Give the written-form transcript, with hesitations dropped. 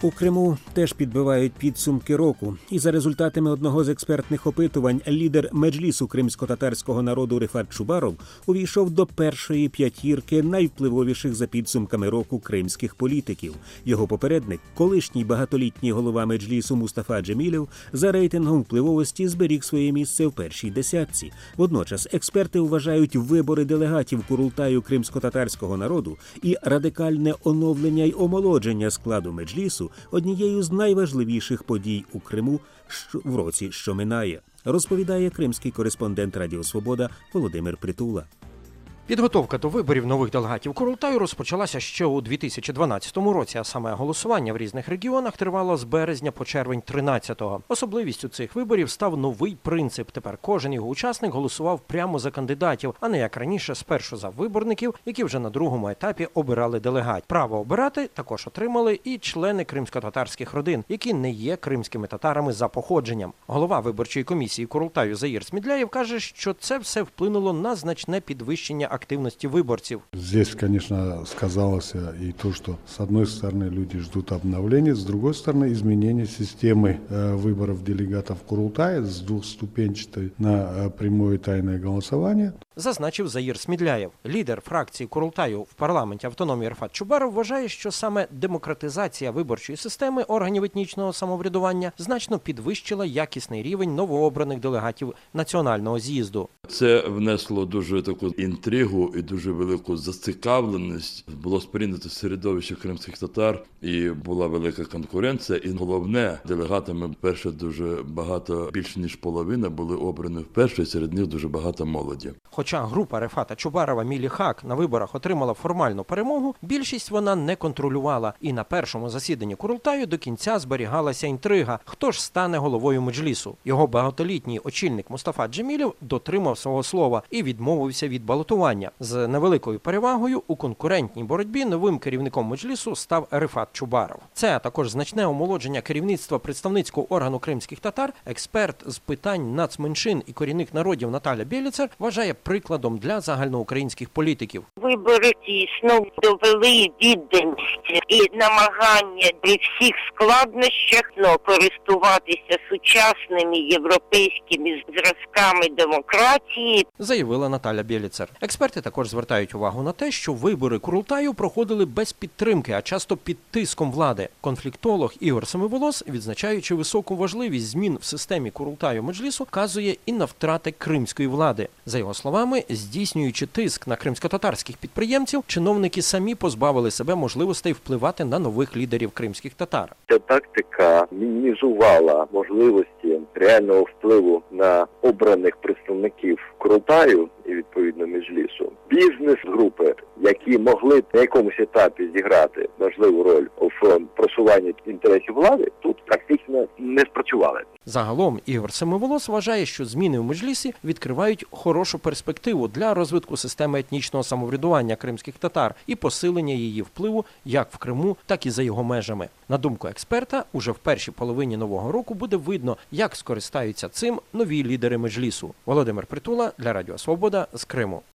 У Криму теж підбивають підсумки року. І за результатами одного з експертних опитувань лідер Меджлісу кримсько-татарського народу Рифат Чубаров увійшов до першої п'ятірки найвпливовіших за підсумками року кримських політиків. Його попередник, колишній багатолітній голова Меджлісу Мустафа Джемілєв, за рейтингом впливовості зберіг своє місце в першій десятці. Водночас експерти вважають вибори делегатів Курултаю кримсько-татарського народу і радикальне оновлення й омолодження складу Меджлісу однією з найважливіших подій у Криму в році, що минає, розповідає кримський кореспондент Радіо Свобода Володимир Притула. Підготовка до виборів нових делегатів Курултаю розпочалася ще у 2012 році, а саме голосування в різних регіонах тривало з березня по червень 13-го. Особливістю цих виборів став новий принцип. Тепер кожен його учасник голосував прямо за кандидатів, а не як раніше спершу за виборників, які вже на другому етапі обирали делегатів. Право обирати також отримали і члени кримсько-татарських родин, які не є кримськими татарами за походженням. Голова виборчої комісії Курултаю Заїр Смідляєв каже, що це все вплинуло на значне підвищення активности выборцев. Здесь, конечно, сказалось и то, что с одной стороны люди ждут обновления, с другой стороны изменения системы выборов делегатов Курултая с двухступенчатой на прямое тайное голосование. Зазначив Заїр Смідляєв. Лідер фракції Курултаю в парламенті автономії Рифат Чубаров вважає, що саме демократизація виборчої системи органів етнічного самоврядування значно підвищила якісний рівень новообраних делегатів національного з'їзду. Це внесло дуже таку інтригу і дуже велику зацікавленість. Було сприйнято середовище кримських татар і була велика конкуренція. І головне, делегатами вперше дуже багато, більше ніж половина, були обрані вперше, і серед них дуже багато молоді. Хоча група Рифата Чубарова «Мілі Хак» на виборах отримала формальну перемогу, більшість вона не контролювала. І на першому засіданні Курултаю до кінця зберігалася інтрига, хто ж стане головою Меджлісу. Його багатолітній очільник Мустафа Джемілєв дотримав свого слова і відмовився від балотування. З невеликою перевагою у конкурентній боротьбі новим керівником Меджлісу став Рифат Чубаров. Це, а також значне омолодження керівництва представницького органу кримських татар, експерт з питань нацменшин і корінних народів Наталя Бєліцер вважає прикладом для загальноукраїнських політиків. Вибори дійсно довели відданість і намагання при всіх складнощах користуватися сучасними європейськими зразками демократії, заявила Наталя Бєліцер. Експерти також звертають увагу на те, що вибори Курултаю проходили без підтримки, а часто під тиском влади. Конфліктолог Ігор Семиволос, відзначаючи високу важливість змін в системі Курултаю Меджлісу, вказує і на втрати кримської влади. За його словами, здійснюючи тиск на кримсько-татарських підприємців, чиновники самі позбавили себе можливостей впливати на нових лідерів кримських татар. Ця тактика мінімізувала можливості реального впливу на обраних представників Курултаю і, відповідно, Меджлісу. Бізнес-групи, які могли на якомусь етапі зіграти важливу роль в просуванні інтересів влади, тут практично не спрацювали. Загалом Ігор Семиволос вважає, що зміни в Меджлісі відкривають хорошу перспективу для розвитку системи етнічного самоврядування кримських татар і посилення її впливу як в Криму, так і за його межами. На думку експерта, уже в першій половині нового року буде видно, як скористаються цим нові лідери Меджлісу. Володимир Притула для Радіо Свобода з Криму.